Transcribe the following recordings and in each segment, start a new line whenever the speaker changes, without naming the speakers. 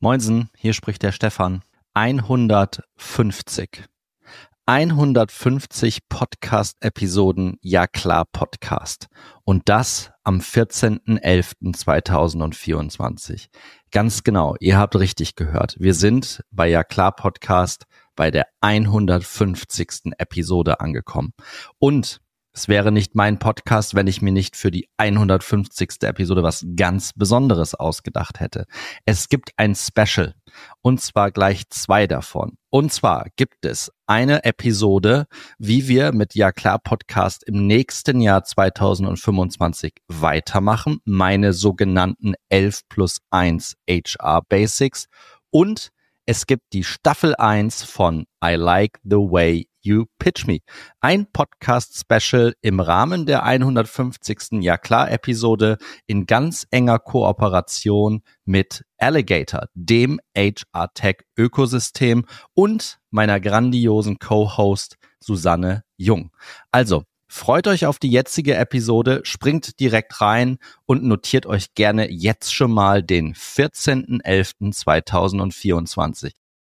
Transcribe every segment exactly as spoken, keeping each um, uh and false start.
Moinsen, hier spricht der Stefan. hundertfünfzig. hundertfünfzig Podcast-Episoden, ja klar Podcast. Und das am vierzehnten elften zweitausendvierundzwanzig. Ganz genau, ihr habt richtig gehört. Wir sind bei Ja klar Podcast bei der hundertfünfzigsten Episode angekommen. Und es wäre nicht mein Podcast, wenn ich mir nicht für die hundertfünfzigste Episode was ganz Besonderes ausgedacht hätte. Es gibt ein Special und zwar gleich zwei davon. Und zwar gibt es eine Episode, wie wir mit Ja klar Podcast im nächsten Jahr zweitausendfünfundzwanzig weitermachen. Meine sogenannten elf plus eins H R Basics. Und es gibt die Staffel eins von I Like the Way You Pitch Me. Ein Podcast-Special im Rahmen der hundertfünfzigsten Ja klar Episode in ganz enger Kooperation mit Alligator, dem H R-Tech-Ökosystem und meiner grandiosen Co-Host Susanne Jung. Also, freut euch auf die jetzige Episode, springt direkt rein und notiert euch gerne jetzt schon mal den vierzehnten elften zweitausendvierundzwanzig.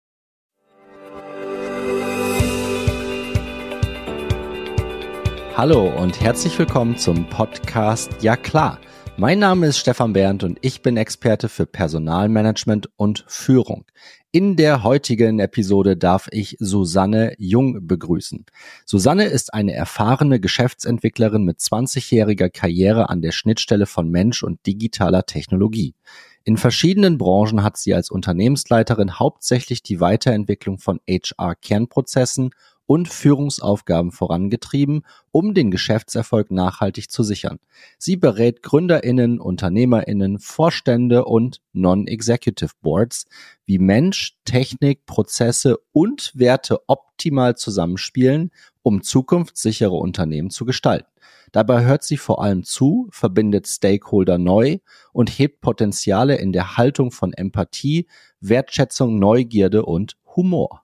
Hallo und herzlich willkommen zum Podcast Ja klar. Mein Name ist Stefan Berndt und ich bin Experte für Personalmanagement und Führung. In der heutigen Episode darf ich Susanne Jung begrüßen. Susanne ist eine erfahrene Geschäftsentwicklerin mit zwanzigjähriger Karriere an der Schnittstelle von Mensch und digitaler Technologie. In verschiedenen Branchen hat sie als Unternehmensleiterin hauptsächlich die Weiterentwicklung von H R-Kernprozessen und Führungsaufgaben vorangetrieben, um den Geschäftserfolg nachhaltig zu sichern. Sie berät GründerInnen, UnternehmerInnen, Vorstände und Non-Executive Boards, wie Mensch, Technik, Prozesse und Werte optimal zusammenspielen, um zukunftssichere Unternehmen zu gestalten. Dabei hört sie vor allem zu, verbindet Stakeholder neu und hebt Potenziale in der Haltung von Empathie, Wertschätzung, Neugierde und Humor.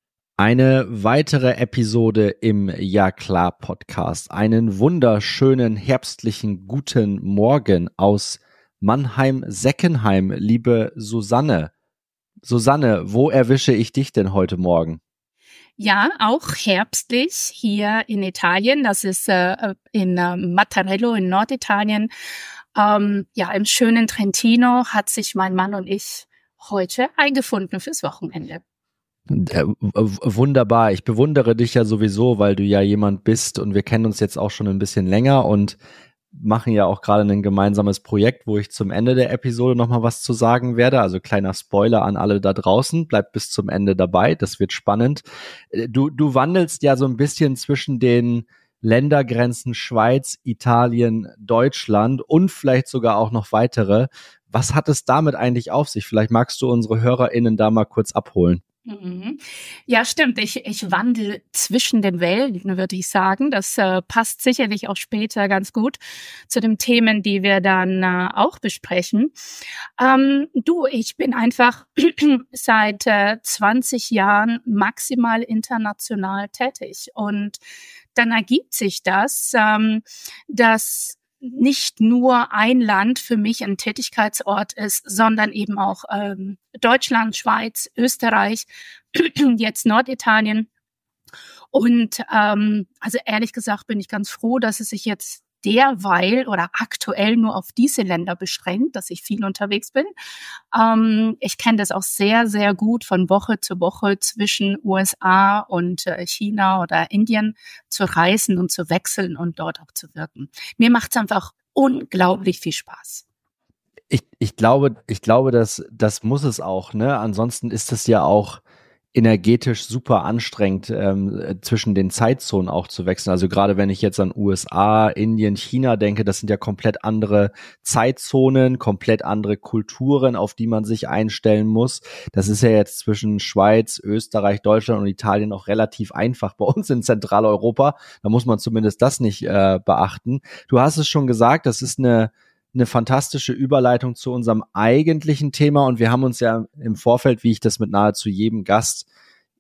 Eine weitere Episode im Ja klar Podcast. Einen wunderschönen herbstlichen guten Morgen aus Mannheim-Seckenheim, liebe Susanne. Susanne, wo erwische ich dich denn heute Morgen?
Ja, auch herbstlich hier in Italien. Das ist äh, in äh, Mattarello in Norditalien. Ähm, ja, im schönen Trentino hat sich mein Mann und ich heute eingefunden fürs Wochenende.
Äh, wunderbar. Ich bewundere dich ja sowieso, weil du ja jemand bist und wir kennen uns jetzt auch schon ein bisschen länger und machen ja auch gerade ein gemeinsames Projekt, wo ich zum Ende der Episode nochmal was zu sagen werde. Also kleiner Spoiler an alle da draußen. Bleibt bis zum Ende dabei. Das wird spannend. Du, du wandelst ja so ein bisschen zwischen den Ländergrenzen Schweiz, Italien, Deutschland und vielleicht sogar auch noch weitere. Was hat es damit eigentlich auf sich? Vielleicht magst du unsere HörerInnen da mal kurz abholen.
Ja, stimmt. Ich, ich wandle zwischen den Welten, würde ich sagen. Das äh, passt sicherlich auch später ganz gut zu den Themen, die wir dann äh, auch besprechen. Ähm, du, ich bin einfach seit äh, zwanzig Jahren maximal international tätig. Und dann ergibt sich das, ähm, dass nicht nur ein Land für mich ein Tätigkeitsort ist, sondern eben auch ähm, Deutschland, Schweiz, Österreich, jetzt Norditalien. Und ähm, also ehrlich gesagt bin ich ganz froh, dass es sich jetzt derweil oder aktuell nur auf diese Länder beschränkt, dass ich viel unterwegs bin. Ähm, ich kenne das auch sehr, sehr gut von Woche zu Woche zwischen U S A und äh, China oder Indien zu reisen und zu wechseln und dort auch zu wirken. Mir macht es einfach unglaublich viel Spaß.
Ich, ich glaube, ich glaube, dass das muss es auch, ne? Ansonsten ist es ja auch energetisch super anstrengend, ähm, zwischen den Zeitzonen auch zu wechseln. Also gerade wenn ich jetzt an U S A, Indien, China denke, das sind ja komplett andere Zeitzonen, komplett andere Kulturen, auf die man sich einstellen muss. Das ist ja jetzt zwischen Schweiz, Österreich, Deutschland und Italien auch relativ einfach. Bei uns in Zentraleuropa, da muss man zumindest das nicht äh, beachten. Du hast es schon gesagt, das ist eine eine fantastische Überleitung zu unserem eigentlichen Thema und wir haben uns ja im Vorfeld, wie ich das mit nahezu jedem Gast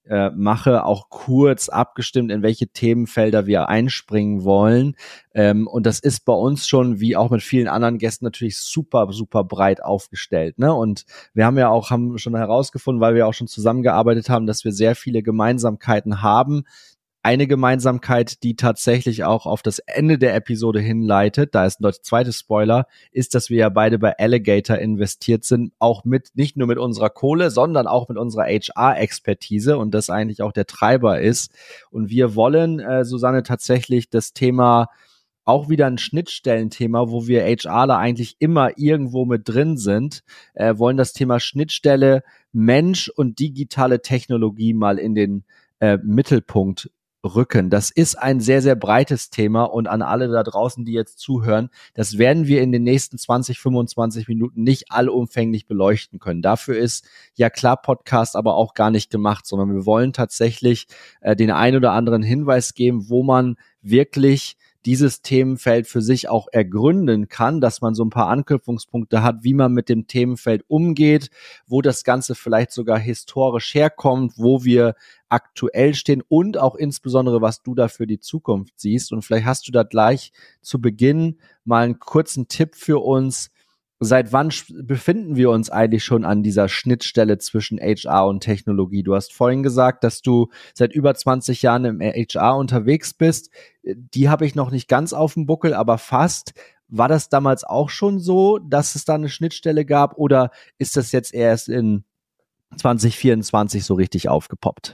äh, mache, auch kurz abgestimmt, in welche Themenfelder wir einspringen wollen. Ähm, und das ist bei uns schon, wie auch mit vielen anderen Gästen, natürlich super, super breit aufgestellt. Ne? Und wir haben ja auch haben schon herausgefunden, weil wir auch schon zusammengearbeitet haben, dass wir sehr viele Gemeinsamkeiten haben. Eine Gemeinsamkeit, die tatsächlich auch auf das Ende der Episode hinleitet, da ist ein zweiter Spoiler, ist, dass wir ja beide bei Alligator investiert sind, auch mit, nicht nur mit unserer Kohle, sondern auch mit unserer H R-Expertise und das eigentlich auch der Treiber ist. Und wir wollen, äh, Susanne, tatsächlich das Thema auch wieder ein Schnittstellenthema, wo wir HRler eigentlich immer irgendwo mit drin sind, äh, wollen das Thema Schnittstelle Mensch und digitale Technologie mal in den äh, Mittelpunkt rücken. Das ist ein sehr, sehr breites Thema und an alle da draußen, die jetzt zuhören, das werden wir in den nächsten zwanzig, fünfundzwanzig Minuten nicht allumfänglich beleuchten können. Dafür ist ja klar Podcast aber auch gar nicht gemacht, sondern wir wollen tatsächlich äh, den ein oder anderen Hinweis geben, wo man wirklich dieses Themenfeld für sich auch ergründen kann, dass man so ein paar Anknüpfungspunkte hat, wie man mit dem Themenfeld umgeht, wo das Ganze vielleicht sogar historisch herkommt, wo wir aktuell stehen und auch insbesondere, was du da für die Zukunft siehst. Und vielleicht hast du da gleich zu Beginn mal einen kurzen Tipp für uns. Seit wann befinden wir uns eigentlich schon an dieser Schnittstelle zwischen H R und Technologie? Du hast vorhin gesagt, dass du seit über zwanzig Jahren im H R unterwegs bist. Die habe ich noch nicht ganz auf dem Buckel, aber fast. War das damals auch schon so, dass es da eine Schnittstelle gab oder ist das jetzt erst in zwanzig vierundzwanzig so richtig aufgepoppt?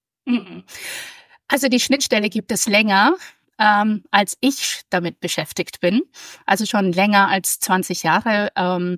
Also die Schnittstelle gibt es länger, ähm, als ich damit beschäftigt bin. Also schon länger als zwanzig Jahre. Ähm,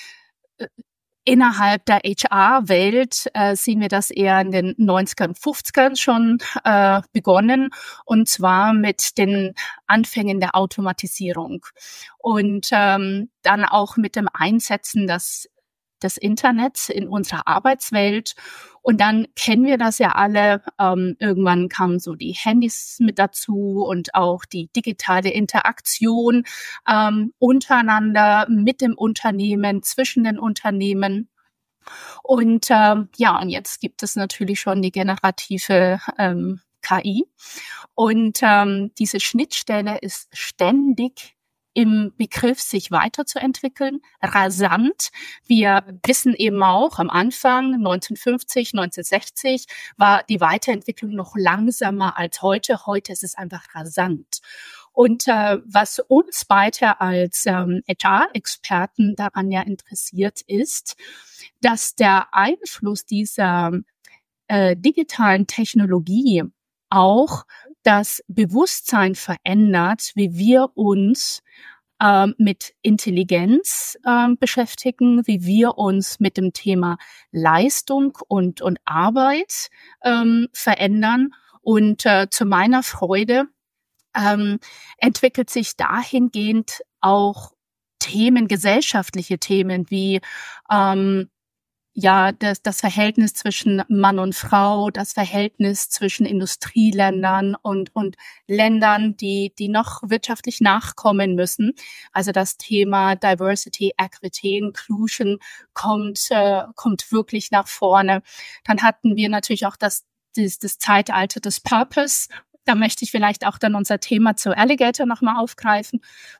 innerhalb der H R-Welt äh, sehen wir das eher in den neunzigern, fünfzigern schon äh, begonnen, und zwar mit den Anfängen der Automatisierung und ähm, dann auch mit dem Einsetzen des des Internets in unserer Arbeitswelt. Und dann kennen wir das ja alle. Ähm, irgendwann kamen so die Handys mit dazu und auch die digitale Interaktion ähm, untereinander, mit dem Unternehmen, zwischen den Unternehmen. Und ähm, ja, und jetzt gibt es natürlich schon die generative ähm, K I. Und ähm, diese Schnittstelle ist ständig im Begriff, sich weiterzuentwickeln, rasant. Wir wissen eben auch, am Anfang, neunzehnhundertfünfzig, neunzehnhundertsechzig, war die Weiterentwicklung noch langsamer als heute. Heute ist es einfach rasant. Und äh, was uns beide als ähm, H R-Experten daran ja interessiert, ist, dass der Einfluss dieser äh, digitalen Technologie auch das Bewusstsein verändert, wie wir uns ähm, mit Intelligenz ähm, beschäftigen, wie wir uns mit dem Thema Leistung und, und Arbeit ähm, verändern. Und äh, zu meiner Freude ähm, entwickelt sich dahingehend auch Themen, gesellschaftliche Themen wie ähm, ja, das, das Verhältnis zwischen Mann und Frau, das Verhältnis zwischen Industrieländern und, und Ländern, die, die noch wirtschaftlich nachkommen müssen. Also das Thema Diversity, Equity, Inclusion kommt, äh, kommt wirklich nach vorne. Dann hatten wir natürlich auch das, das, das Zeitalter des Purpose. Da möchte ich vielleicht auch dann unser Thema zu Alligator nochmal aufgreifen.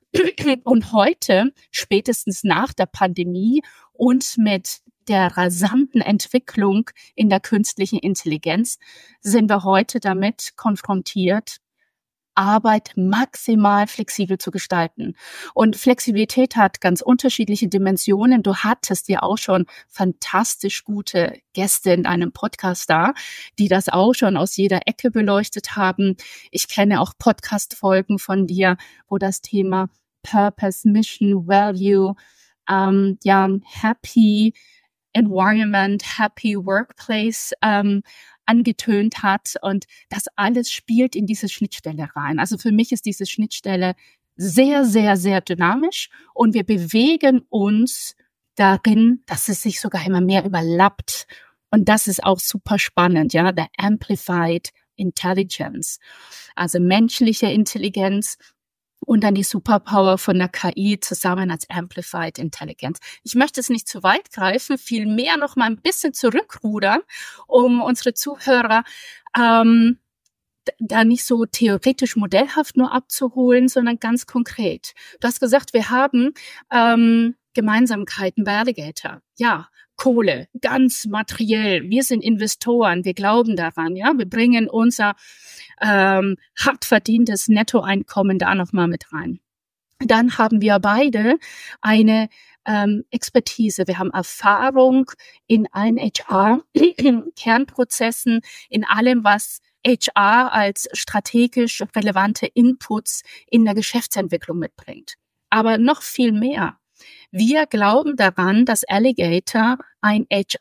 Und heute, spätestens nach der Pandemie und mit der rasanten Entwicklung in der künstlichen Intelligenz, sind wir heute damit konfrontiert, Arbeit maximal flexibel zu gestalten. Und Flexibilität hat ganz unterschiedliche Dimensionen. Du hattest ja auch schon fantastisch gute Gäste in einem Podcast da, die das auch schon aus jeder Ecke beleuchtet haben. Ich kenne auch Podcast-Folgen von dir, wo das Thema Purpose, Mission, Value, ähm, ja, Happy Environment, Happy Workplace ähm, angetönt hat, und das alles spielt in diese Schnittstelle rein. Also für mich ist diese Schnittstelle sehr, sehr, sehr dynamisch, und wir bewegen uns darin, dass es sich sogar immer mehr überlappt, und das ist auch super spannend, ja, der Amplified Intelligence, also menschliche Intelligenz und dann die Superpower von der K I zusammen als Amplified Intelligence. Ich möchte es nicht zu weit greifen, vielmehr noch mal ein bisschen zurückrudern, um unsere Zuhörer ähm, da nicht so theoretisch modellhaft nur abzuholen, sondern ganz konkret. Du hast gesagt, wir haben ähm, Gemeinsamkeiten bei Alligator. Ja, Kohle, ganz materiell. Wir sind Investoren, wir glauben daran. Ja, wir bringen unser ähm, hart verdientes Nettoeinkommen da nochmal mit rein. Dann haben wir beide eine ähm, Expertise. Wir haben Erfahrung in allen H R-Kernprozessen, in allem, was H R als strategisch relevante Inputs in der Geschäftsentwicklung mitbringt. Aber noch viel mehr. Wir glauben daran, dass Alligator ein H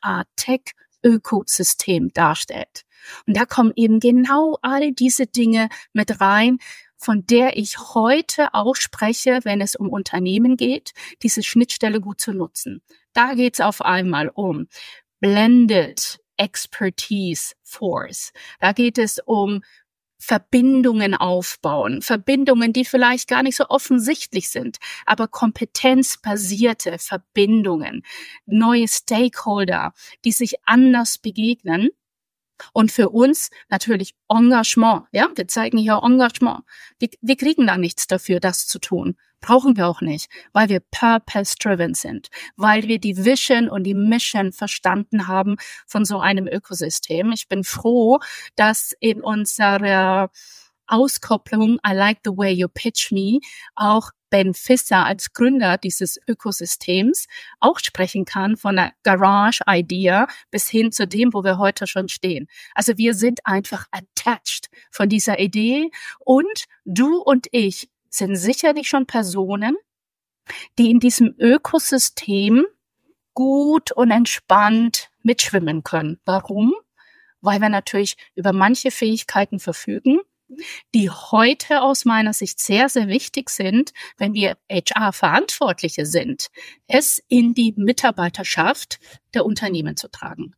R-Tech-Ökosystem darstellt. Und da kommen eben genau all diese Dinge mit rein, von der ich heute auch spreche, wenn es um Unternehmen geht, diese Schnittstelle gut zu nutzen. Da geht es auf einmal um Blended Expertise Force. Da geht es um Verbindungen aufbauen, Verbindungen, die vielleicht gar nicht so offensichtlich sind, aber kompetenzbasierte Verbindungen, neue Stakeholder, die sich anders begegnen. Und für uns natürlich Engagement. Ja, wir zeigen hier Engagement. Wir, wir kriegen da nichts dafür, das zu tun. Brauchen wir auch nicht, weil wir purpose-driven sind, weil wir die Vision und die Mission verstanden haben von so einem Ökosystem. Ich bin froh, dass in unserer Auskopplung I like the way you pitch me auch Ben Fisser als Gründer dieses Ökosystems auch sprechen kann, von der Garage-Idea bis hin zu dem, wo wir heute schon stehen. Also wir sind einfach attached von dieser Idee und du und ich sind sicherlich schon Personen, die in diesem Ökosystem gut und entspannt mitschwimmen können. Warum? Weil wir natürlich über manche Fähigkeiten verfügen, die heute aus meiner Sicht sehr, sehr wichtig sind, wenn wir H R-Verantwortliche sind, es in die Mitarbeiterschaft der Unternehmen zu tragen.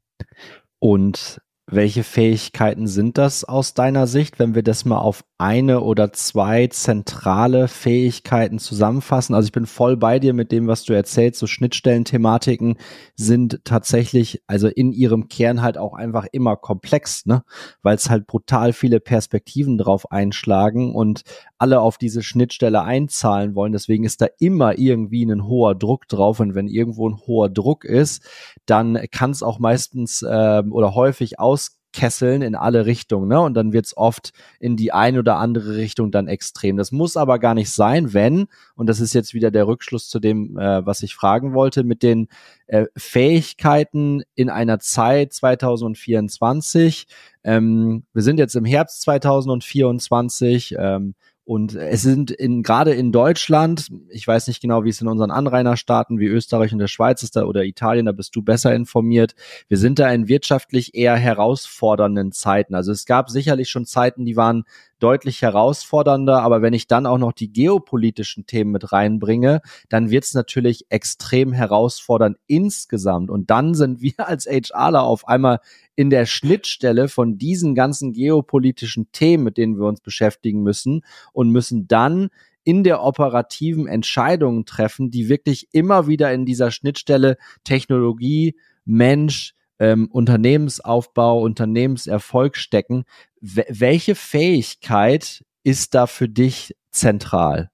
Und welche Fähigkeiten sind das aus deiner Sicht, wenn wir das mal auf eine oder zwei zentrale Fähigkeiten zusammenfassen? Also ich bin voll bei dir mit dem, was du erzählst. So Schnittstellenthematiken sind tatsächlich, also in ihrem Kern halt auch einfach immer komplex, ne? Weil es halt brutal viele Perspektiven drauf einschlagen und alle auf diese Schnittstelle einzahlen wollen. Deswegen ist da immer irgendwie ein hoher Druck drauf. Und wenn irgendwo ein hoher Druck ist, dann kann es auch meistens äh, oder häufig auskesseln in alle Richtungen, ne? Und dann wird es oft in die eine oder andere Richtung dann extrem. Das muss aber gar nicht sein, wenn, und das ist jetzt wieder der Rückschluss zu dem, äh, was ich fragen wollte, mit den äh, Fähigkeiten in einer Zeit zwanzig vierundzwanzig. Ähm, wir sind jetzt im Herbst zwanzig vierundzwanzig, ähm, und es sind in, gerade in Deutschland, ich weiß nicht genau, wie es in unseren Anrainerstaaten wie Österreich und der Schweiz ist da oder Italien, da bist du besser informiert. Wir sind da in wirtschaftlich eher herausfordernden Zeiten. Also es gab sicherlich schon Zeiten, die waren deutlich herausfordernder, aber wenn ich dann auch noch die geopolitischen Themen mit reinbringe, dann wird es natürlich extrem herausfordernd insgesamt. Und dann sind wir als HRler auf einmal in der Schnittstelle von diesen ganzen geopolitischen Themen, mit denen wir uns beschäftigen müssen, und müssen dann in der operativen Entscheidungen treffen, die wirklich immer wieder in dieser Schnittstelle Technologie, Mensch, ähm, Unternehmensaufbau, Unternehmenserfolg stecken. W- welche Fähigkeit ist da für dich zentral?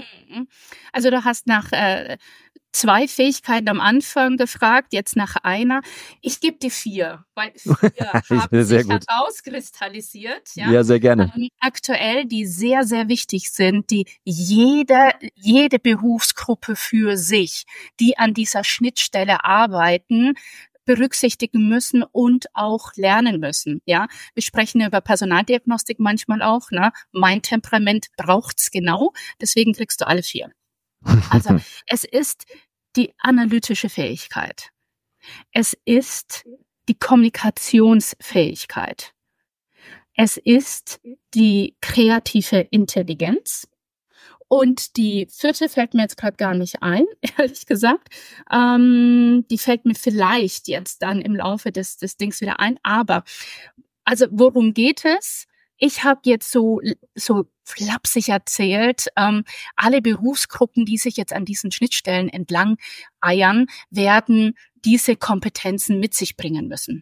Also du hast nach äh, zwei Fähigkeiten am Anfang gefragt, jetzt nach einer. Ich gebe dir vier, weil vier haben
sehr
sich
gut
herauskristallisiert. Ja,
ja, sehr gerne.
Ähm, aktuell, die sehr, sehr wichtig sind, die jede, jede Berufsgruppe für sich, die an dieser Schnittstelle arbeiten, berücksichtigen müssen und auch lernen müssen. Ja, wir sprechen über Personaldiagnostik manchmal auch. Ne? Mein Temperament braucht's genau, deswegen kriegst du alle vier. Also es ist die analytische Fähigkeit. Es ist die Kommunikationsfähigkeit. Es ist die kreative Intelligenz. Und die vierte fällt mir jetzt gerade gar nicht ein, ehrlich gesagt. Ähm, die fällt mir vielleicht jetzt dann im Laufe des, des Dings wieder ein. Aber, also worum geht es? ich habe jetzt so so flapsig erzählt, ähm, alle Berufsgruppen, die sich jetzt an diesen Schnittstellen entlang eiern, werden diese Kompetenzen mit sich bringen müssen.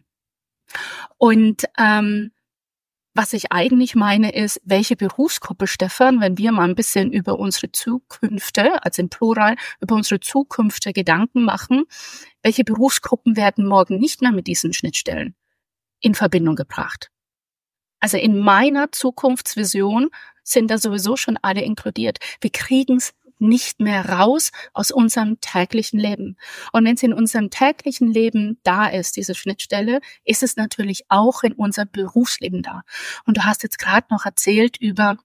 Und ähm, was ich eigentlich meine ist, welche Berufsgruppe, Stefan, wenn wir mal ein bisschen über unsere Zukünfte, also im Plural, über unsere Zukünfte Gedanken machen, welche Berufsgruppen werden morgen nicht mehr mit diesen Schnittstellen in Verbindung gebracht? Also in meiner Zukunftsvision sind da sowieso schon alle inkludiert. Wir kriegen es nicht mehr raus aus unserem täglichen Leben. Und wenn es in unserem täglichen Leben da ist, diese Schnittstelle, ist es natürlich auch in unserem Berufsleben da. Und du hast jetzt gerade noch erzählt über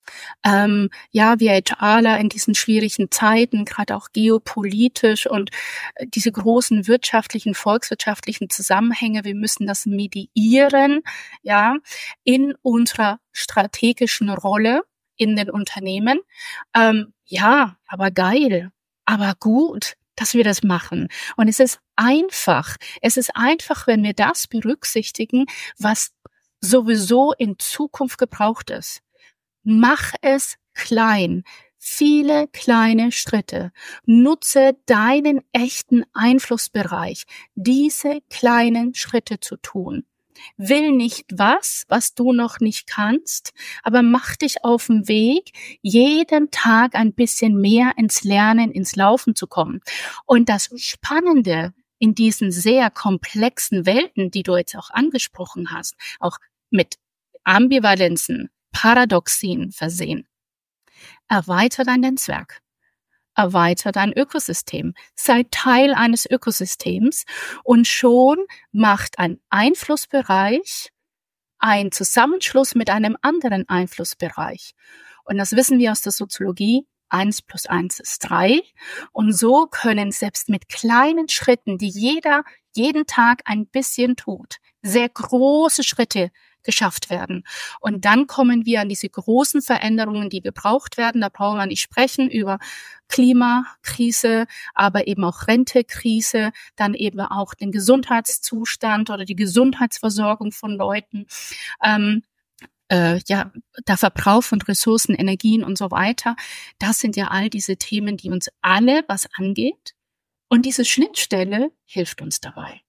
ähm, ja, wir HRler in diesen schwierigen Zeiten, gerade auch geopolitisch und äh, diese großen wirtschaftlichen, volkswirtschaftlichen Zusammenhänge, wir müssen das mediieren, ja, in unserer strategischen Rolle in den Unternehmen. Ähm, ja, aber geil, aber gut, dass wir das machen. Und es ist einfach, es ist einfach, wenn wir das berücksichtigen, was sowieso in Zukunft gebraucht ist. Mach es klein. Viele kleine Schritte. Nutze deinen echten Einflussbereich, diese kleinen Schritte zu tun. Will nicht was, was du noch nicht kannst, aber mach dich auf den Weg, jeden Tag ein bisschen mehr ins Lernen, ins Laufen zu kommen. Und das Spannende in diesen sehr komplexen Welten, die du jetzt auch angesprochen hast, auch mit Ambivalenzen, Paradoxien versehen. Erweiter dein Netzwerk. Erweiter dein Ökosystem. Sei Teil eines Ökosystems und schon macht ein Einflussbereich einen Zusammenschluss mit einem anderen Einflussbereich. Und das wissen wir aus der Soziologie. Eins plus eins ist drei. Und so können selbst mit kleinen Schritten, die jeder jeden Tag ein bisschen tut, sehr große Schritte geschafft werden. Und dann kommen wir an diese großen Veränderungen, die gebraucht werden. Da brauchen wir nicht sprechen über Klimakrise, aber eben auch Rentekrise, dann eben auch den Gesundheitszustand oder die Gesundheitsversorgung von Leuten. Ähm, äh, ja, der Verbrauch von Ressourcen, Energien und so weiter. Das sind ja all diese Themen, die uns alle was angeht. Und diese Schnittstelle hilft uns dabei.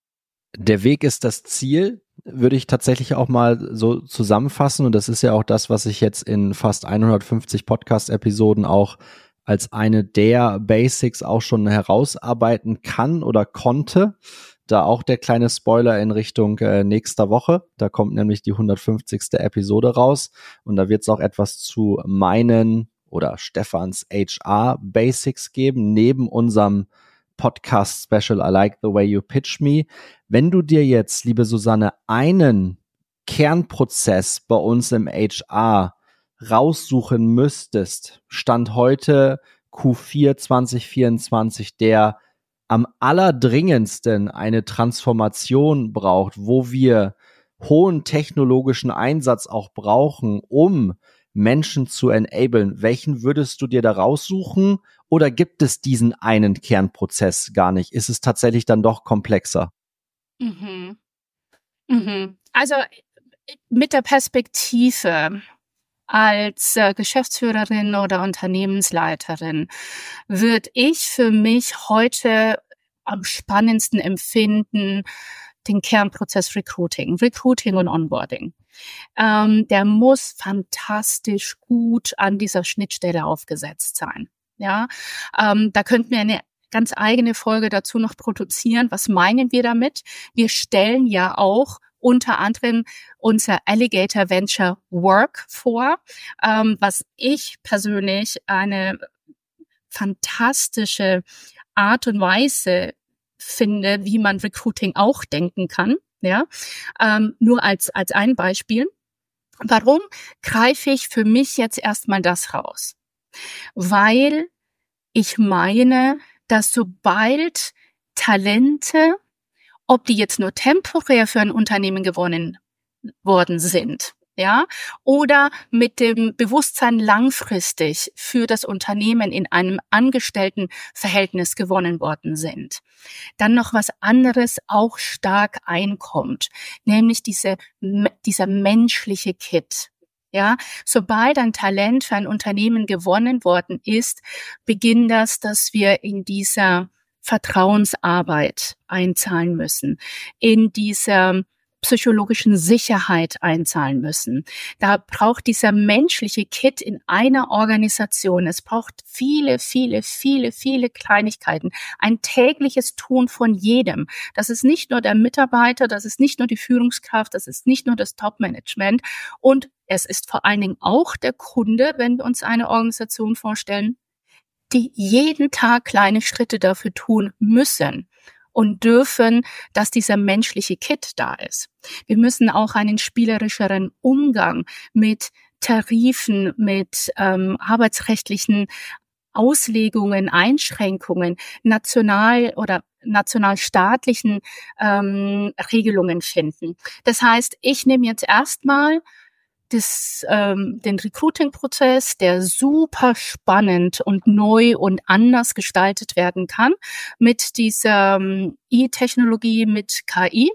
Der Weg ist das Ziel, würde ich tatsächlich auch mal so zusammenfassen. Und das ist ja auch das, was ich jetzt in fast hundertfünfzig Podcast-Episoden auch als eine der Basics auch schon herausarbeiten kann oder konnte. Da auch der kleine Spoiler in Richtung äh, nächster Woche. Da kommt nämlich die hundertfünfzigste Episode raus. Und da wird es auch etwas zu meinen oder Stefans H R-Basics geben, neben unserem Podcast-Special I Like the Way You Pitch Me. Wenn du dir jetzt, liebe Susanne, einen Kernprozess bei uns im H R raussuchen müsstest, Stand heute Q vier zwanzig vierundzwanzig, der am allerdringendsten eine Transformation braucht, wo wir hohen technologischen Einsatz auch brauchen, um Menschen zu enablen, welchen würdest du dir da raussuchen? Oder gibt es diesen einen Kernprozess gar nicht? Ist es tatsächlich dann doch komplexer?
Mhm. Mhm. Also mit der Perspektive als äh, Geschäftsführerin oder Unternehmensleiterin würde ich für mich heute am spannendsten empfinden den Kernprozess Recruiting, Recruiting und Onboarding. Ähm, der muss fantastisch gut an dieser Schnittstelle aufgesetzt sein. Ja, ähm, da könnten wir eine ganz eigene Folge dazu noch produzieren. Was meinen wir damit? Wir stellen ja auch unter anderem unser Alligator Venture Work vor, ähm, was ich persönlich eine fantastische Art und Weise finde, wie man Recruiting auch denken kann. Ja, ähm, nur als als ein Beispiel. Warum greife ich für mich jetzt erstmal das raus? Weil ich meine, dass sobald Talente, ob die jetzt nur temporär für ein Unternehmen gewonnen worden sind, ja, oder mit dem Bewusstsein langfristig für das Unternehmen in einem Angestelltenverhältnis gewonnen worden sind. Dann noch was anderes auch stark einkommt, nämlich diese, dieser menschliche Kit. Ja, sobald ein Talent für ein Unternehmen gewonnen worden ist, beginnt das, dass wir in dieser Vertrauensarbeit einzahlen müssen, in dieser psychologischen Sicherheit einzahlen müssen. Da braucht dieser menschliche Kit in einer Organisation, es braucht viele, viele, viele, viele Kleinigkeiten, ein tägliches Tun von jedem. Das ist nicht nur der Mitarbeiter, das ist nicht nur die Führungskraft, das ist nicht nur das Top-Management und es ist vor allen Dingen auch der Kunde, wenn wir uns eine Organisation vorstellen, die jeden Tag kleine Schritte dafür tun müssen und dürfen, dass dieser menschliche Kit da ist. Wir müssen auch einen spielerischeren Umgang mit Tarifen, mit ähm, arbeitsrechtlichen Auslegungen, Einschränkungen, national oder nationalstaatlichen ähm, Regelungen finden. Das heißt, ich nehme jetzt erstmal Das, ähm, den Recruiting-Prozess, der super spannend und neu und anders gestaltet werden kann mit dieser ähm, E-Technologie, mit K I.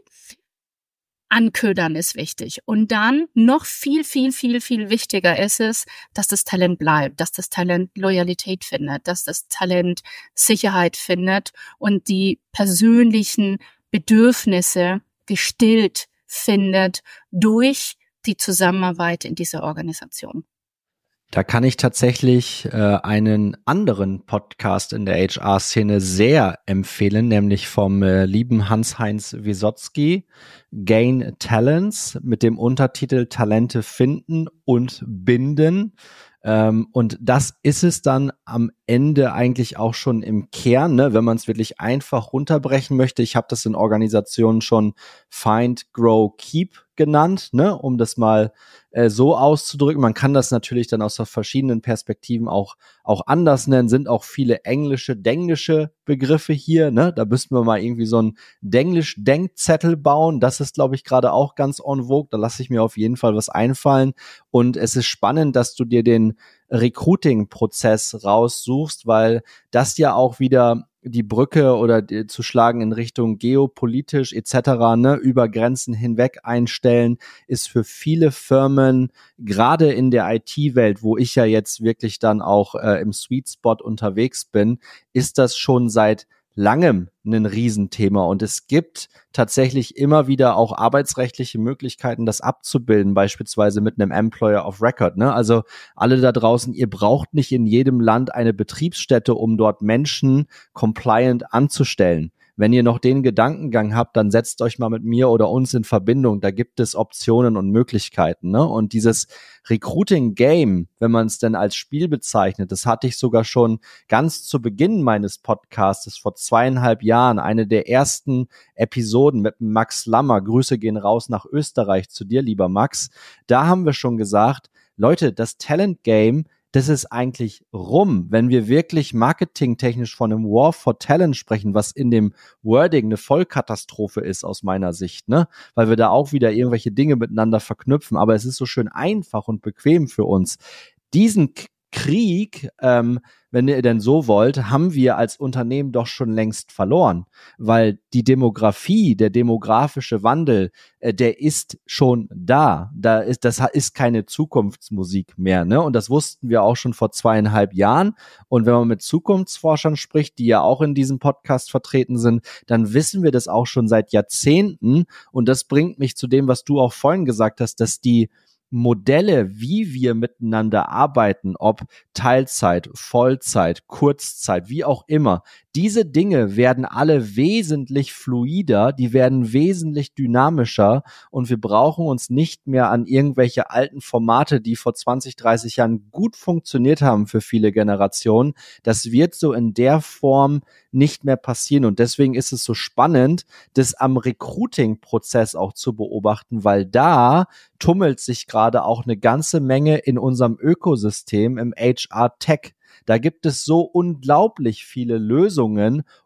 Anködern ist wichtig. Und dann noch viel, viel, viel, viel wichtiger ist es, dass das Talent bleibt, dass das Talent Loyalität findet, dass das Talent Sicherheit findet und die persönlichen Bedürfnisse gestillt findet durch die Zusammenarbeit in dieser Organisation.
Da kann ich tatsächlich äh, einen anderen Podcast in der H R-Szene sehr empfehlen, nämlich vom äh, lieben Hans-Heinz Wisotzky, Gain Talents, mit dem Untertitel Talente finden und binden. Ähm, und das ist es dann am Ende eigentlich auch schon im Kern, ne, wenn man es wirklich einfach runterbrechen möchte. Ich habe das in Organisationen schon Find, Grow, Keep genannt, ne, um das mal äh, so auszudrücken. Man kann das natürlich dann aus verschiedenen Perspektiven auch auch anders nennen. Sind auch viele englische, denglische Begriffe hier, ne? Da müssten wir mal irgendwie so einen Denglisch-Denkzettel bauen. Das ist, glaube ich, gerade auch ganz en vogue. Da lasse ich mir auf jeden Fall was einfallen. Und es ist spannend, dass du dir den Recruiting-Prozess raussuchst, weil das ja auch wieder die Brücke oder die, zu schlagen in Richtung geopolitisch et cetera, ne, über Grenzen hinweg einstellen, ist für viele Firmen, gerade in der I T-Welt, wo ich ja jetzt wirklich dann auch äh, im Sweet Spot unterwegs bin, ist das schon seit langem ein Riesenthema und es gibt tatsächlich immer wieder auch arbeitsrechtliche Möglichkeiten, das abzubilden, beispielsweise mit einem Employer of Record, ne? Also alle da draußen, ihr braucht nicht in jedem Land eine Betriebsstätte, um dort Menschen compliant anzustellen. Wenn ihr noch den Gedankengang habt, dann setzt euch mal mit mir oder uns in Verbindung. Da gibt es Optionen und Möglichkeiten, ne? Und dieses Recruiting-Game, wenn man es denn als Spiel bezeichnet, das hatte ich sogar schon ganz zu Beginn meines Podcasts vor zweieinhalb Jahren, eine der ersten Episoden mit Max Lammer. Grüße gehen raus nach Österreich zu dir, lieber Max. Da haben wir schon gesagt, Leute, das Talent-Game, das ist eigentlich rum, wenn wir wirklich marketingtechnisch von einem War for Talent sprechen, was in dem Wording eine Vollkatastrophe ist aus meiner Sicht, ne? Weil wir da auch wieder irgendwelche Dinge miteinander verknüpfen, aber es ist so schön einfach und bequem für uns. Diesen Krieg, ähm, wenn ihr denn so wollt, haben wir als Unternehmen doch schon längst verloren, weil die Demografie, der demografische Wandel, äh, der ist schon da. Da ist, das ist keine Zukunftsmusik mehr, ne? Und das wussten wir auch schon vor zweieinhalb Jahren. Und wenn man mit Zukunftsforschern spricht, die ja auch in diesem Podcast vertreten sind, dann wissen wir das auch schon seit Jahrzehnten. Und das bringt mich zu dem, was du auch vorhin gesagt hast, dass die Modelle, wie wir miteinander arbeiten, ob Teilzeit, Vollzeit, Kurzzeit, wie auch immer, diese Dinge werden alle wesentlich fluider, die werden wesentlich dynamischer und wir brauchen uns nicht mehr an irgendwelche alten Formate, die vor zwanzig, dreißig Jahren gut funktioniert haben für viele Generationen. Das wird so in der Form nicht mehr passieren und deswegen ist es so spannend, das am Recruiting-Prozess auch zu beobachten, weil da tummelt sich gerade auch eine ganze Menge in unserem Ökosystem im H R-Tech. Da gibt es so unglaublich viele Lösungen,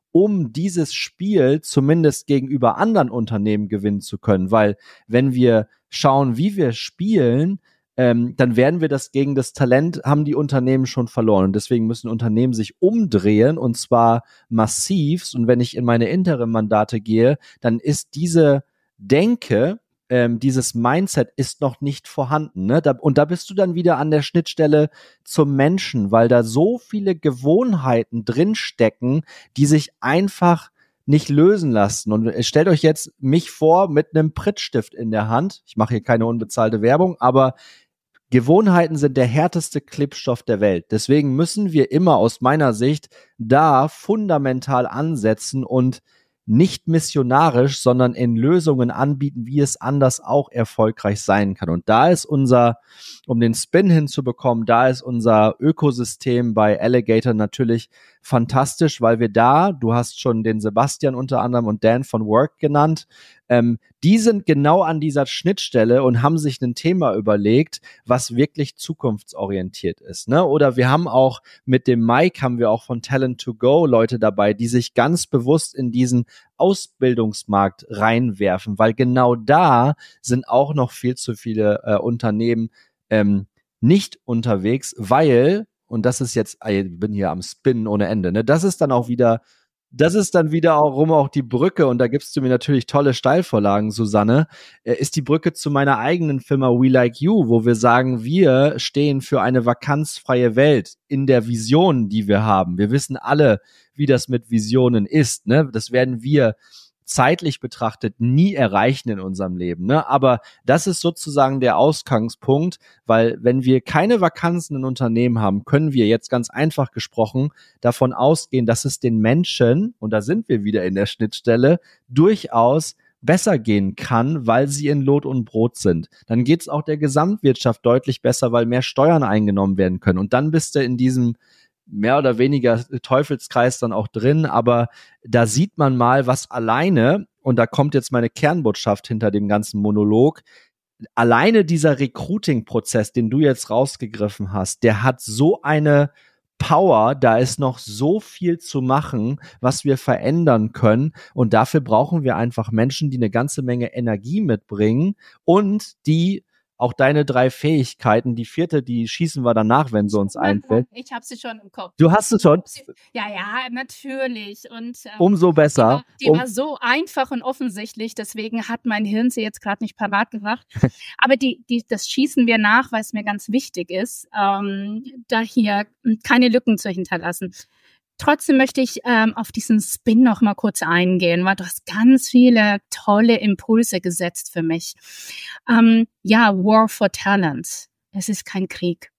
um dieses Spiel zumindest gegenüber anderen Unternehmen gewinnen zu können. Weil wenn wir schauen, wie wir spielen, ähm, dann werden wir das gegen das Talent, haben die Unternehmen schon verloren. Und deswegen müssen Unternehmen sich umdrehen, und zwar massivst. Und wenn ich in meine Interim-Mandate gehe, dann ist diese Denke, ähm, dieses Mindset ist noch nicht vorhanden. Ne? Da, und da bist du dann wieder an der Schnittstelle zum Menschen, weil da so viele Gewohnheiten drinstecken, die sich einfach nicht lösen lassen. Und stellt euch jetzt mich vor mit einem Prittstift in der Hand. Ich mache hier keine unbezahlte Werbung, aber Gewohnheiten sind der härteste Klebstoff der Welt. Deswegen müssen wir immer aus meiner Sicht da fundamental ansetzen und nicht missionarisch, sondern in Lösungen anbieten, wie es anders auch erfolgreich sein kann. Und da ist unser, um den Spin hinzubekommen, da ist unser Ökosystem bei Alligator natürlich fantastisch, weil wir da, du hast schon den Sebastian unter anderem und Dan von Work genannt, ähm, die sind genau an dieser Schnittstelle und haben sich ein Thema überlegt, was wirklich zukunftsorientiert ist. Ne? Oder wir haben auch mit dem Mike, haben wir auch von Talent to Go Leute dabei, die sich ganz bewusst in diesen Ausbildungsmarkt reinwerfen, weil genau da sind auch noch viel zu viele äh, Unternehmen ähm, nicht unterwegs, weil, und das ist jetzt, ich bin hier am Spinnen ohne Ende, ne? Das ist dann auch wieder Das ist dann wiederum auch die Brücke, und da gibst du mir natürlich tolle Steilvorlagen, Susanne, äh, ist die Brücke zu meiner eigenen Firma We Like You, wo wir sagen, wir stehen für eine vakanzfreie Welt in der Vision, die wir haben. Wir wissen alle, wie das mit Visionen ist, ne? Das werden wir zeitlich betrachtet nie erreichen in unserem Leben, ne? Aber das ist sozusagen der Ausgangspunkt, weil wenn wir keine Vakanzen in Unternehmen haben, können wir jetzt ganz einfach gesprochen davon ausgehen, dass es den Menschen, und da sind wir wieder in der Schnittstelle, durchaus besser gehen kann, weil sie in Lot und Brot sind. Dann geht es auch der Gesamtwirtschaft deutlich besser, weil mehr Steuern eingenommen werden können. Und dann bist du in diesem mehr oder weniger Teufelskreis dann auch drin, aber da sieht man mal, was alleine, und da kommt jetzt meine Kernbotschaft hinter dem ganzen Monolog, alleine dieser Recruiting-Prozess, den du jetzt rausgegriffen hast, der hat so eine Power, da ist noch so viel zu machen, was wir verändern können, und dafür brauchen wir einfach Menschen, die eine ganze Menge Energie mitbringen und die auch deine drei Fähigkeiten, die vierte, die schießen wir danach, wenn sie uns einfällt.
Ich habe sie schon im Kopf.
Du hast sie schon?
Ja, ja, natürlich. Und ähm,
umso besser.
Die, war, die
um,
war so einfach und offensichtlich, deswegen hat mein Hirn sie jetzt gerade nicht parat gemacht. Aber die, die, das schießen wir nach, weil es mir ganz wichtig ist, ähm, da hier keine Lücken zu hinterlassen. Trotzdem möchte ich ähm, auf diesen Spin noch mal kurz eingehen, weil du hast ganz viele tolle Impulse gesetzt für mich. Ähm, ja, War for Talent. Es ist kein Krieg.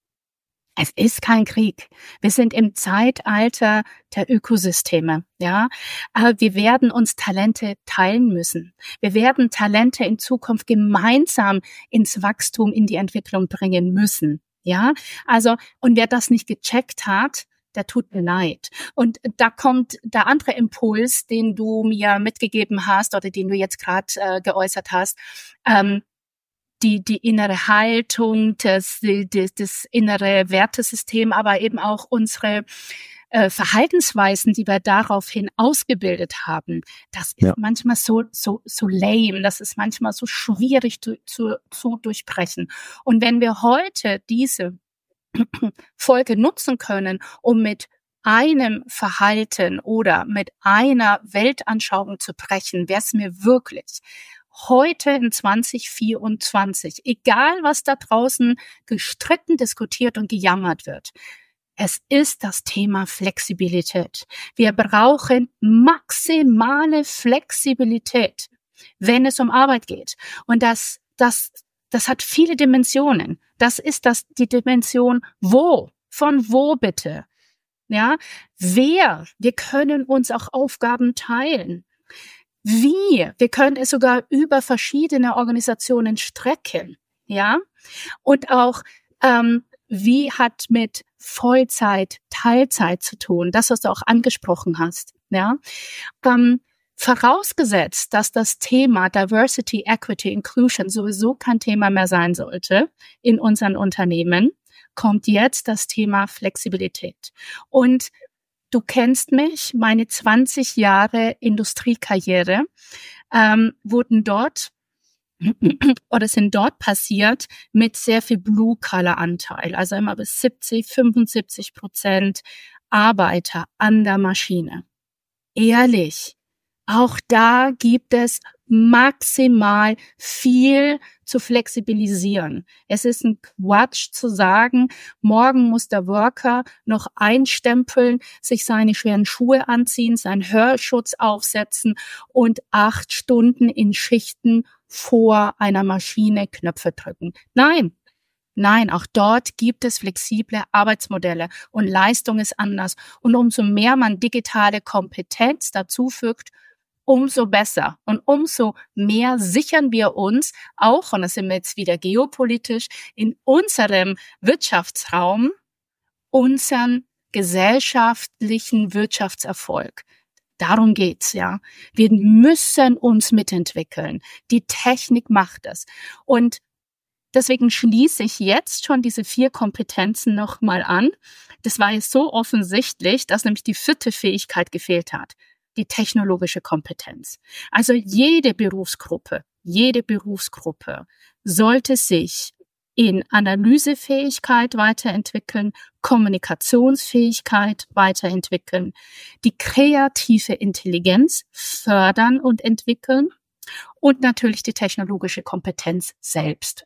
Es ist kein Krieg. Wir sind im Zeitalter der Ökosysteme. Ja, äh, wir werden uns Talente teilen müssen. Wir werden Talente in Zukunft gemeinsam ins Wachstum, in die Entwicklung bringen müssen. Ja, also, und wer das nicht gecheckt hat, der tut mir leid. Und da kommt der andere Impuls, den du mir mitgegeben hast oder den du jetzt gerade äh, geäußert hast, ähm, die die innere Haltung, das, das, das innere Wertesystem, aber eben auch unsere äh, Verhaltensweisen, die wir daraufhin ausgebildet haben. Das ist ja manchmal so so so lame, das ist manchmal so schwierig zu, zu, zu durchbrechen. Und wenn wir heute diese Folge nutzen können, um mit einem Verhalten oder mit einer Weltanschauung zu brechen, wäre es mir wirklich heute in zwanzig vierundzwanzig, egal was da draußen gestritten, diskutiert und gejammert wird, es ist das Thema Flexibilität. Wir brauchen maximale Flexibilität, wenn es um Arbeit geht. Und das, das, das hat viele Dimensionen. Das ist das, die Dimension wo. Von wo bitte? Ja, wer? Wir können uns auch Aufgaben teilen. Wie? Wir können es sogar über verschiedene Organisationen strecken. Ja, und auch ähm, wie hat mit Vollzeit, Teilzeit zu tun? Das, was du auch angesprochen hast. Ja. Ähm, Vorausgesetzt, dass das Thema Diversity, Equity, Inclusion sowieso kein Thema mehr sein sollte in unseren Unternehmen, kommt jetzt das Thema Flexibilität. Und du kennst mich, meine zwanzig Jahre Industriekarriere ähm, wurden dort oder sind dort passiert mit sehr viel Blue-Collar-Anteil, also immer bis siebzig, fünfundsiebzig Prozent Arbeiter an der Maschine. Ehrlich, auch da gibt es maximal viel zu flexibilisieren. Es ist ein Quatsch zu sagen, morgen muss der Worker noch einstempeln, sich seine schweren Schuhe anziehen, seinen Hörschutz aufsetzen und acht Stunden in Schichten vor einer Maschine Knöpfe drücken. Nein, nein, auch dort gibt es flexible Arbeitsmodelle und Leistung ist anders. Und umso mehr man digitale Kompetenz dazu fügt, umso besser. Und umso mehr sichern wir uns auch, und das sind wir jetzt wieder geopolitisch, in unserem Wirtschaftsraum unseren gesellschaftlichen Wirtschaftserfolg. Darum geht's, ja. Wir müssen uns mitentwickeln. Die Technik macht es. Und deswegen schließe ich jetzt schon diese vier Kompetenzen nochmal an. Das war jetzt so offensichtlich, dass nämlich die vierte Fähigkeit gefehlt hat. Die technologische Kompetenz. Also jede Berufsgruppe, jede Berufsgruppe sollte sich in Analysefähigkeit weiterentwickeln, Kommunikationsfähigkeit weiterentwickeln, die kreative Intelligenz fördern und entwickeln und natürlich die technologische Kompetenz selbst.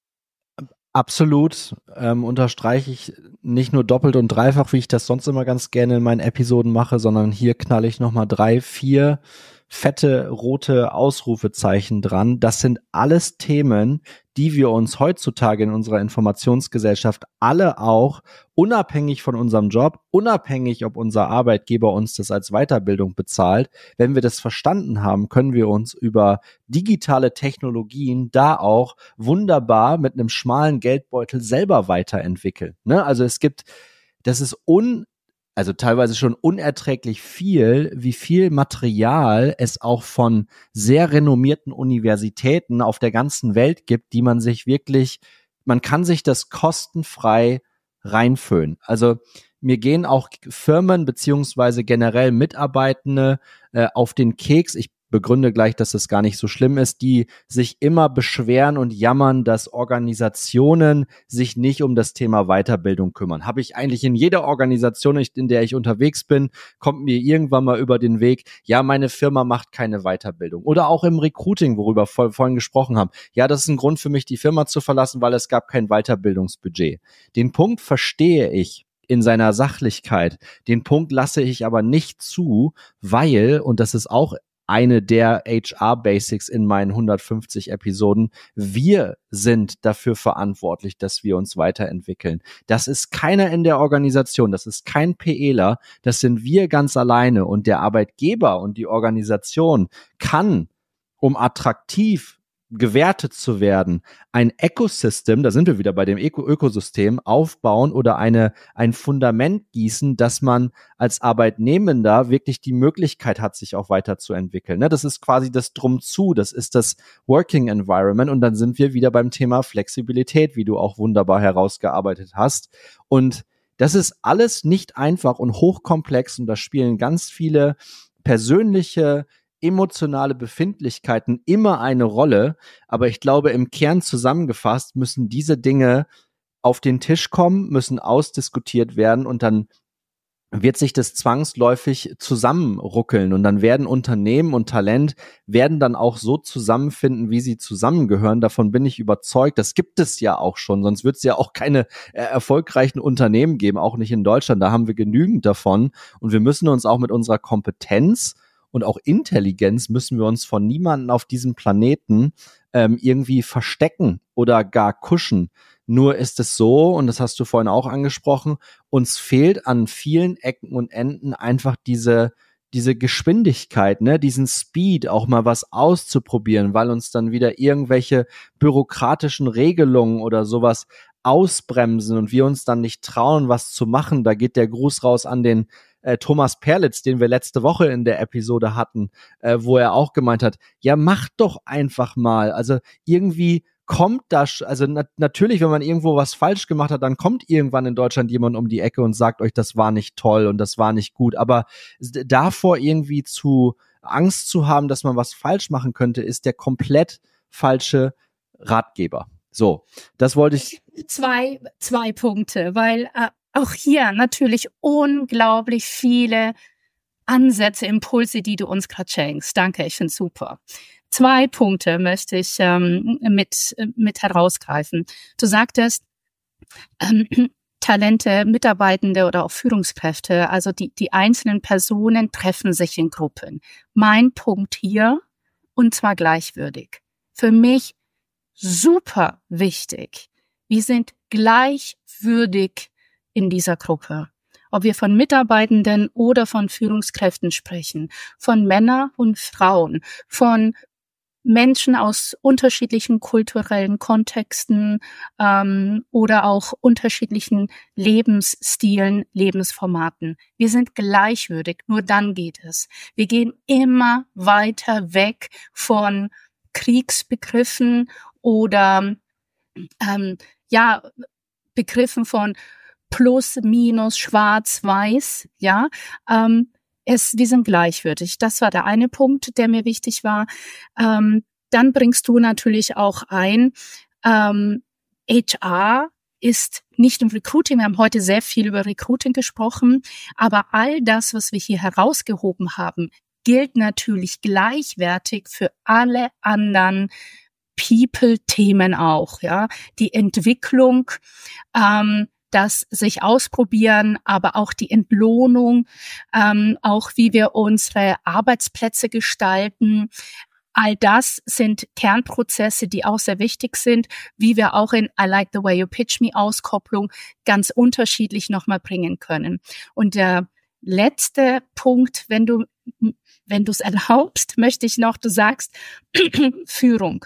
Absolut, ähm, unterstreiche ich nicht nur doppelt und dreifach, wie ich das sonst immer ganz gerne in meinen Episoden mache, sondern hier knalle ich nochmal drei, vier fette rote Ausrufezeichen dran. Das sind alles Themen, die wir uns heutzutage in unserer Informationsgesellschaft alle auch unabhängig von unserem Job, unabhängig, ob unser Arbeitgeber uns das als Weiterbildung bezahlt, wenn wir das verstanden haben, können wir uns über digitale Technologien da auch wunderbar mit einem schmalen Geldbeutel selber weiterentwickeln. Ne? Also es gibt, das ist un Also teilweise schon unerträglich viel, wie viel Material es auch von sehr renommierten Universitäten auf der ganzen Welt gibt, die man sich wirklich, man kann sich das kostenfrei reinfüllen. Also mir gehen auch Firmen beziehungsweise generell Mitarbeitende äh, auf den Keks. Ich begründe gleich, dass das gar nicht so schlimm ist, die sich immer beschweren und jammern, dass Organisationen sich nicht um das Thema Weiterbildung kümmern. Habe ich eigentlich in jeder Organisation, in der ich unterwegs bin, kommt mir irgendwann mal über den Weg, ja, meine Firma macht keine Weiterbildung. Oder auch im Recruiting, worüber wir vorhin gesprochen haben. Ja, das ist ein Grund für mich, die Firma zu verlassen, weil es gab kein Weiterbildungsbudget. Den Punkt verstehe ich in seiner Sachlichkeit. Den Punkt lasse ich aber nicht zu, weil, und das ist auch eine der H R-Basics in meinen hundertfünfzig Episoden. Wir sind dafür verantwortlich, dass wir uns weiterentwickeln. Das ist keiner in der Organisation, das ist kein PEler, das sind wir ganz alleine. Und der Arbeitgeber und die Organisation kann, um attraktiv gewertet zu werden, ein Ecosystem, da sind wir wieder bei dem Öko- Ökosystem, aufbauen oder eine ein Fundament gießen, dass man als Arbeitnehmender wirklich die Möglichkeit hat, sich auch weiterzuentwickeln. Ne? Das ist quasi das Drumzu, das ist das Working Environment und dann sind wir wieder beim Thema Flexibilität, wie du auch wunderbar herausgearbeitet hast. Und das ist alles nicht einfach und hochkomplex und da spielen ganz viele persönliche emotionale Befindlichkeiten immer eine Rolle, aber ich glaube, im Kern zusammengefasst müssen diese Dinge auf den Tisch kommen, müssen ausdiskutiert werden und dann wird sich das zwangsläufig zusammenruckeln und dann werden Unternehmen und Talent werden dann auch so zusammenfinden, wie sie zusammengehören. Davon bin ich überzeugt. Das gibt es ja auch schon, sonst wird es ja auch keine äh, erfolgreichen Unternehmen geben, auch nicht in Deutschland. Da haben wir genügend davon und wir müssen uns auch mit unserer Kompetenz und auch Intelligenz müssen wir uns von niemandem auf diesem Planeten ähm, irgendwie verstecken oder gar kuschen. Nur ist es so, und das hast du vorhin auch angesprochen, uns fehlt an vielen Ecken und Enden einfach diese diese Geschwindigkeit, ne, diesen Speed, auch mal was auszuprobieren, weil uns dann wieder irgendwelche bürokratischen Regelungen oder sowas ausbremsen und wir uns dann nicht trauen, was zu machen. Da geht der Gruß raus an den äh, Thomas Perlitz, den wir letzte Woche in der Episode hatten, äh, wo er auch gemeint hat, ja, mach doch einfach mal. Also irgendwie kommt da, also na- natürlich, wenn man irgendwo was falsch gemacht hat, dann kommt irgendwann in Deutschland jemand um die Ecke und sagt euch, das war nicht toll und das war nicht gut. Aber davor irgendwie zu Angst zu haben, dass man was falsch machen könnte, ist der komplett falsche Ratgeber. So, das wollte ich.
Zwei, zwei Punkte, weil äh, auch hier natürlich unglaublich viele Ansätze, Impulse, die du uns gerade schenkst. Danke, ich finde super. Zwei Punkte möchte ich ähm, mit, mit herausgreifen. Du sagtest, ähm, Talente, Mitarbeitende oder auch Führungskräfte, also die, die einzelnen Personen treffen sich in Gruppen. Mein Punkt hier, und zwar gleichwürdig. Für mich super wichtig. Wir sind gleichwürdig in dieser Gruppe. Ob wir von Mitarbeitenden oder von Führungskräften sprechen, von Männern und Frauen, von Menschen aus unterschiedlichen kulturellen Kontexten ähm, oder auch unterschiedlichen Lebensstilen, Lebensformaten. Wir sind gleichwürdig, nur dann geht es. Wir gehen immer weiter weg von Kriegsbegriffen oder ähm, ja Begriffen von Plus, Minus, Schwarz, Weiß. Ja, ähm, es, wir sind gleichwürdig. Das war der eine Punkt, der mir wichtig war. Ähm, dann bringst du natürlich auch ein, ähm, H R ist nicht im Recruiting. Wir haben heute sehr viel über Recruiting gesprochen, aber all das, was wir hier herausgehoben haben, gilt natürlich gleichwertig für alle anderen People-Themen auch. Ja, die Entwicklung, ähm, das sich ausprobieren, aber auch die Entlohnung, ähm, auch wie wir unsere Arbeitsplätze gestalten. All das sind Kernprozesse, die auch sehr wichtig sind, wie wir auch in I Like the Way You Pitch Me Auskopplung ganz unterschiedlich nochmal bringen können. Und der letzte Punkt, wenn du, wenn du es erlaubst, möchte ich noch, du sagst, Führung,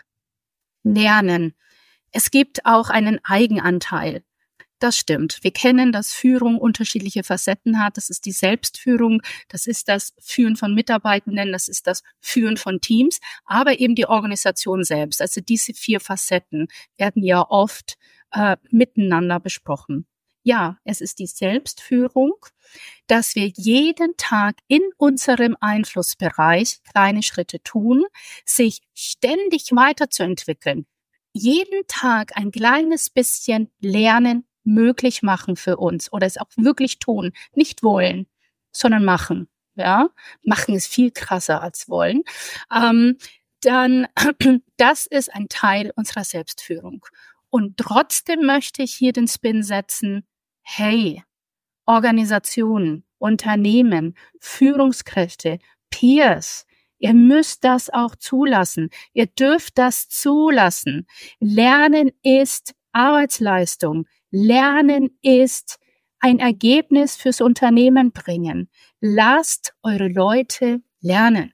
Lernen. Es gibt auch einen Eigenanteil. Das stimmt. Wir kennen, dass Führung unterschiedliche Facetten hat. Das ist die Selbstführung, das ist das Führen von Mitarbeitenden, das ist das Führen von Teams, aber eben die Organisation selbst. Also diese vier Facetten werden ja oft äh, miteinander besprochen. Ja, es ist die Selbstführung, dass wir jeden Tag in unserem Einflussbereich kleine Schritte tun, sich ständig weiterzuentwickeln, jeden Tag ein kleines bisschen lernen, möglich machen für uns oder es auch wirklich tun, nicht wollen, sondern machen. Ja, machen ist viel krasser als wollen. Ähm, dann, das ist ein Teil unserer Selbstführung. Und trotzdem möchte ich hier den Spin setzen, hey, Organisationen, Unternehmen, Führungskräfte, Peers, ihr müsst das auch zulassen. Ihr dürft das zulassen. Lernen ist Arbeitsleistung. Lernen ist ein Ergebnis fürs Unternehmen bringen. Lasst eure Leute lernen.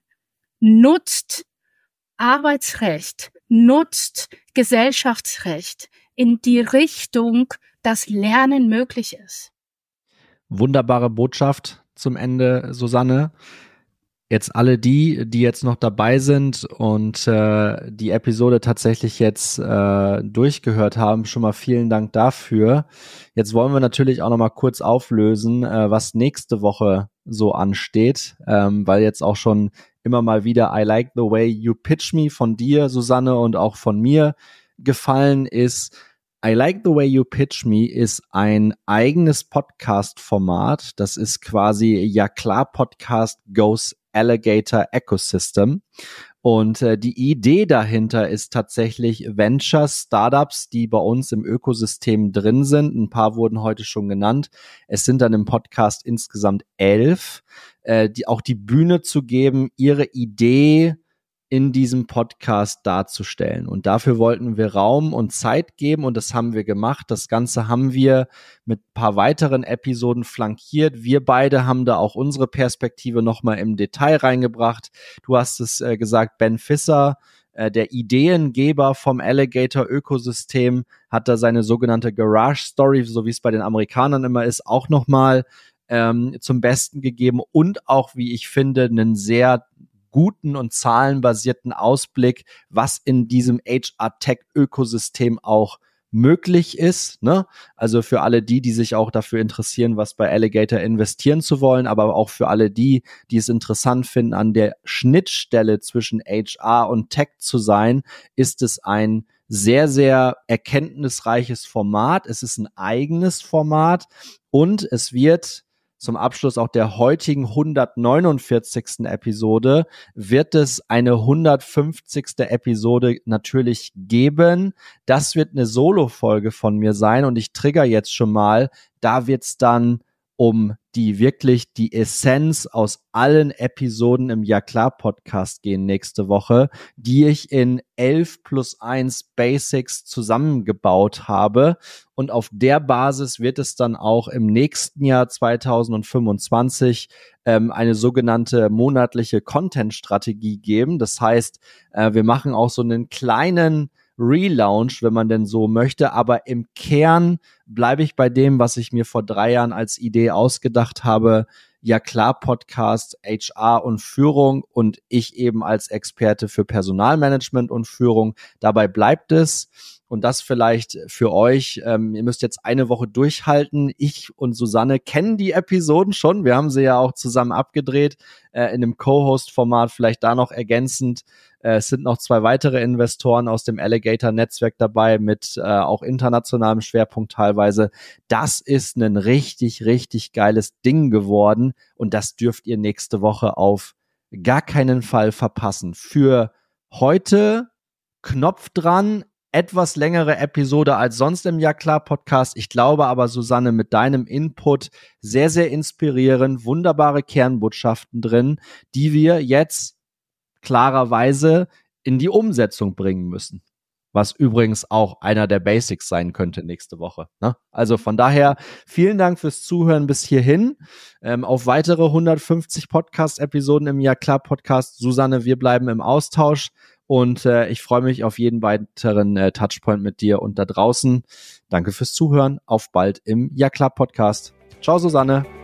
Nutzt Arbeitsrecht, nutzt Gesellschaftsrecht in die Richtung, dass Lernen möglich ist.
Wunderbare Botschaft zum Ende, Susanne. Jetzt alle die, die jetzt noch dabei sind und äh, die Episode tatsächlich jetzt äh, durchgehört haben, schon mal vielen Dank dafür. Jetzt wollen wir natürlich auch noch mal kurz auflösen, äh, was nächste Woche so ansteht, ähm, weil jetzt auch schon immer mal wieder I Like the Way You Pitch Me von dir, Susanne, und auch von mir gefallen ist. I Like the Way You Pitch Me ist ein eigenes Podcast-Format. Das ist quasi Ja klar Podcast Goes Alligator Ecosystem. Und äh, die Idee dahinter ist tatsächlich Venture Startups, die bei uns im Ökosystem drin sind. Ein paar wurden heute schon genannt. Es sind dann im Podcast insgesamt elf, äh, die auch die Bühne zu geben, ihre Idee in diesem Podcast darzustellen. Und dafür wollten wir Raum und Zeit geben und das haben wir gemacht. Das Ganze haben wir mit ein paar weiteren Episoden flankiert. Wir beide haben da auch unsere Perspektive nochmal im Detail reingebracht. Du hast es äh, gesagt, Ben Visser, äh, der Ideengeber vom Alligator-Ökosystem, hat da seine sogenannte Garage Story, so wie es bei den Amerikanern immer ist, auch nochmal ähm, zum Besten gegeben und auch, wie ich finde, einen sehr guten und zahlenbasierten Ausblick, was in diesem H R-Tech-Ökosystem auch möglich ist, ne? Also für alle die, die sich auch dafür interessieren, was bei Alligator investieren zu wollen, aber auch für alle die, die es interessant finden, an der Schnittstelle zwischen H R und Tech zu sein, ist es ein sehr, sehr erkenntnisreiches Format. Es ist ein eigenes Format und es wird zum Abschluss auch der heutigen hundertneunundvierzigsten Episode wird es eine hundertfünfzigste Episode natürlich geben. Das wird eine Solo-Folge von mir sein und ich trigger jetzt schon mal, da wird's dann um die wirklich die Essenz aus allen Episoden im Ja klar Podcast gehen nächste Woche, die ich in elf plus eins Basics zusammengebaut habe. Und auf der Basis wird es dann auch im nächsten Jahr zweitausendfünfundzwanzig ähm, eine sogenannte monatliche Content-Strategie geben. Das heißt, äh, wir machen auch so einen kleinen Relaunch, wenn man denn so möchte, aber im Kern bleibe ich bei dem, was ich mir vor drei Jahren als Idee ausgedacht habe. Ja klar, Podcast, H R und Führung und ich eben als Experte für Personalmanagement und Führung. Dabei bleibt es. Und das vielleicht für euch, ähm, ihr müsst jetzt eine Woche durchhalten. Ich und Susanne kennen die Episoden schon. Wir haben sie ja auch zusammen abgedreht äh, in einem Co-Host-Format. Vielleicht da noch ergänzend. Äh, es sind noch zwei weitere Investoren aus dem Alligator-Netzwerk dabei mit äh, auch internationalem Schwerpunkt teilweise. Das ist ein richtig, richtig geiles Ding geworden. Und das dürft ihr nächste Woche auf gar keinen Fall verpassen. Für heute Knopf dran. Etwas längere Episode als sonst im Ja klar Podcast. Ich glaube aber, Susanne, mit deinem Input sehr, sehr inspirierend, wunderbare Kernbotschaften drin, die wir jetzt klarerweise in die Umsetzung bringen müssen. Was übrigens auch einer der Basics sein könnte nächste Woche. Ne? Also von daher vielen Dank fürs Zuhören bis hierhin. Ähm, auf weitere hundertfünfzig Podcast-Episoden im Ja klar Podcast. Susanne, wir bleiben im Austausch. Und äh, ich freue mich auf jeden weiteren äh, Touchpoint mit dir und da draußen. Danke fürs Zuhören. Auf bald im Ja klar Podcast. Ciao, Susanne.